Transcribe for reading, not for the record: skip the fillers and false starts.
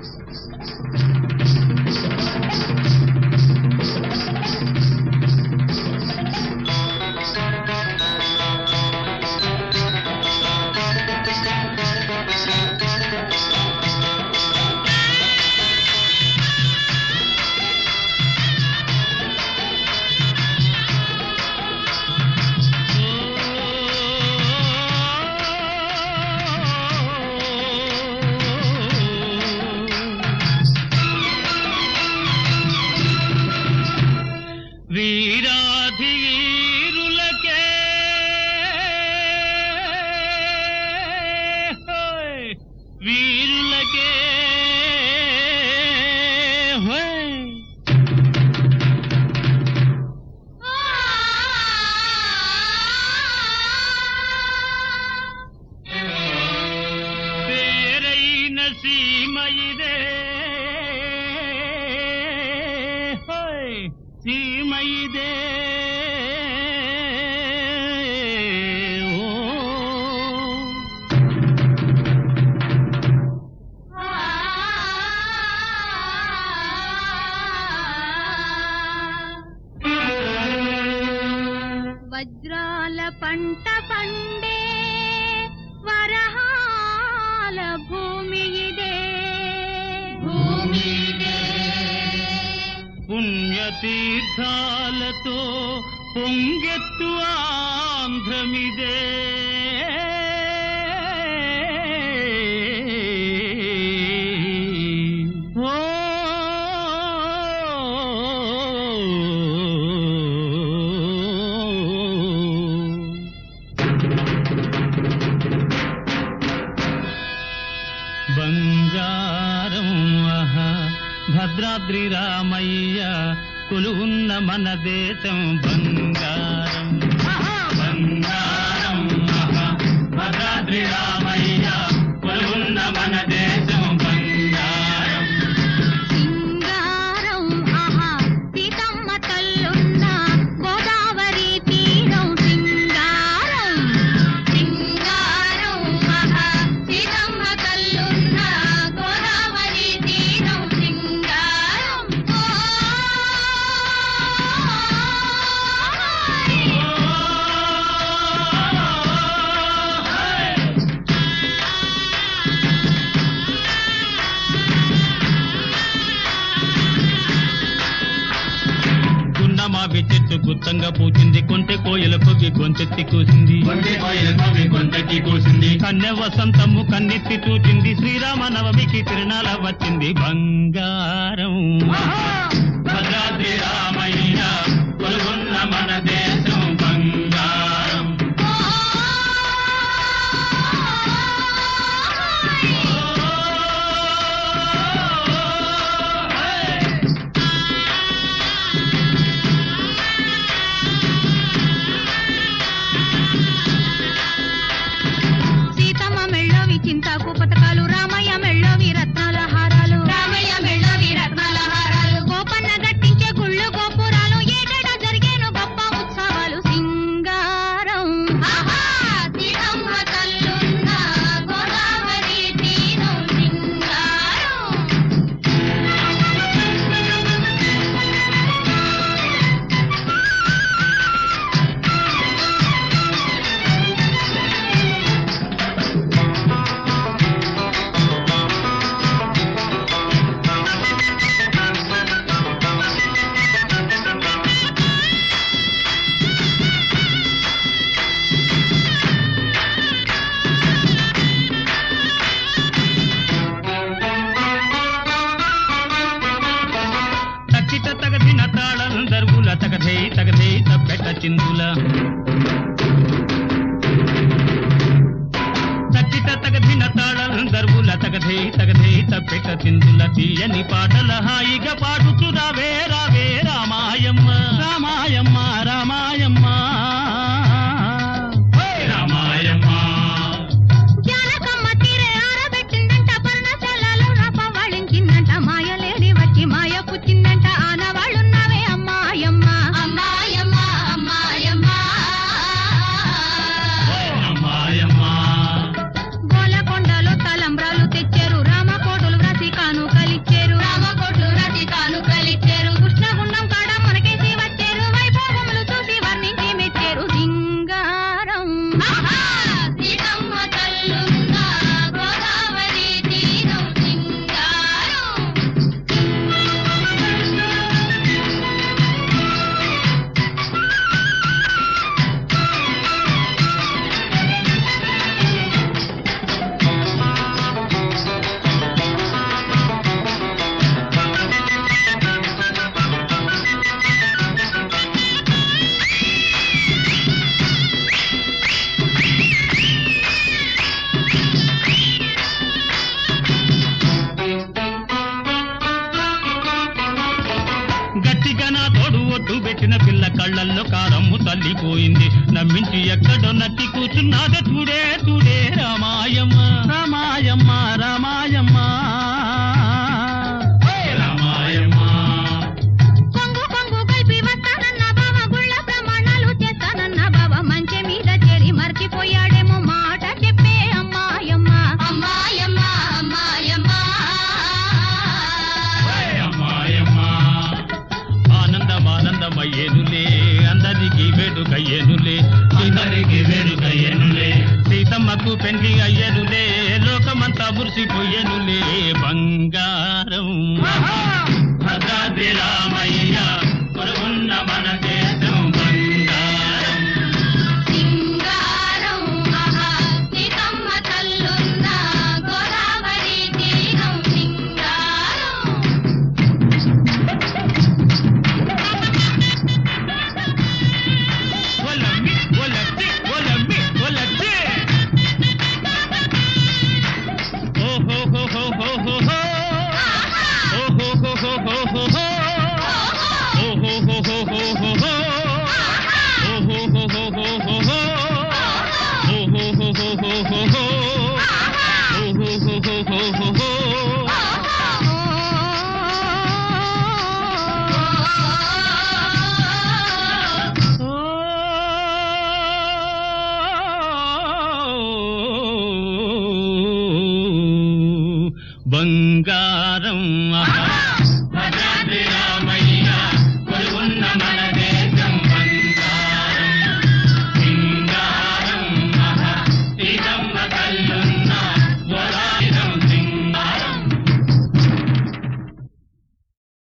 వీరాధీరులకే వీరులకే పేరైన సీమయిదే సీమయిదే వజ్రాల పంట పండే వరహాల భూమి ఇదే పుణ్యతీర్థాలతో పొంగెత్తు ఆంధ్రమిదే బంగారం భద్రాద్రి రామయ్య కొలువున్న మన దేశం బంగారం బంగారం భద్రాద్రి రామయ్య కొలువున్న మన దేశం బంగారం సింగారం సీతమ్మ తల్లున్న గోదావరి తీరం సింగారం సింగారం సీతమ్మ తల్లున్న గోదావరి తీరం సింగారం మావి చెట్టు గుత్తంగా పూచింది కొంటె కోయలకు గొంతెత్తి కూసింది కన్నె వసంతము కన్నెత్తి చూచింది శ్రీరామ నవమికి తిరునాళ వచ్చింది బంగారం భద్రాద్రి రామయ్య కొలువున్న మన దేశం బంగారం చింతాకు పథకాలు రామయ్య మెళ్ళోవి రత్నాల హారాలు రామయ్య మెళ్ళోవి రత్నాల హారాలు గోపన్న గట్టించే గుళ్ళు గోపురాలు ఏటేటా జరిగేను గొప్ప ఉత్సవాలు సింగారం సీతమ్మ తల్లున్న గోదావరి తీరం సింగారం తగదిన తాళం దర్వుల తగధై తగధై తప్పెట చిందుల తక్కిట తగదిన తాళం దర్వుల తగధై తగధై తప్పెట చిందుల తీయని పాటల హాయిగా పాడుచు రావే రావే రామాయమ్మ రామాయమ్మ రామాయమ్మ రామాయమ్మ జానకమ్మ తీరే ఆరబెట్టిందంట పర్ణశాలలో రపవాళించిందంట మాయలేడి వచ్చి మాయ పుచ్చిందంట ఆనవాళ్ళున్నావే అమ్మాయమ్మ అమ్మాయమ్మ అమ్మాయమ్మ అమ్మాయమ్మ గోలకొండలో తలంబ్రాలు తెచ్చారు రామకోటలు వ్రాసి కానుక కళ్ళల్లో కారమ్ము తల్లిపోయింది నమ్మించి ఎక్కడో నట్టి కూర్చున్నాదే చూడే చూడే రామాయమ్మ రామాయమ్మ రామాయమ్మ రామాయమ్మ కొంగు కొంగు కలిపి వస్తానన్న బావ గుళ్ళ ప్రమాణాలు చేస్తానన్న బావ మంచె మీద చేరి మర్చిపోయాడేమో మాట చెప్పే అమ్మాయమ్మ అమ్మాయమ్మ అమ్మాయమ్మ అమ్మాయమ్మ ఆనందమయ్యేనులే అందరికి వేడుకయ్యేనులే అందరికి వేడుకయ్యేనులే సీతమ్మకు పెండ్లి అయ్యేనులే లోకమంతా మురిసిపోయేనులే బంగారం భద్రాద్రి